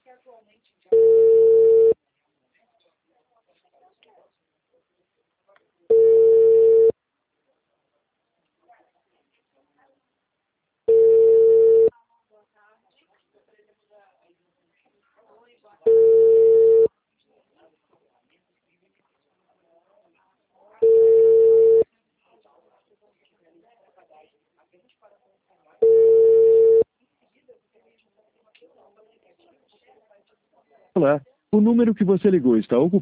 Olá, o número que você ligou está ocupado.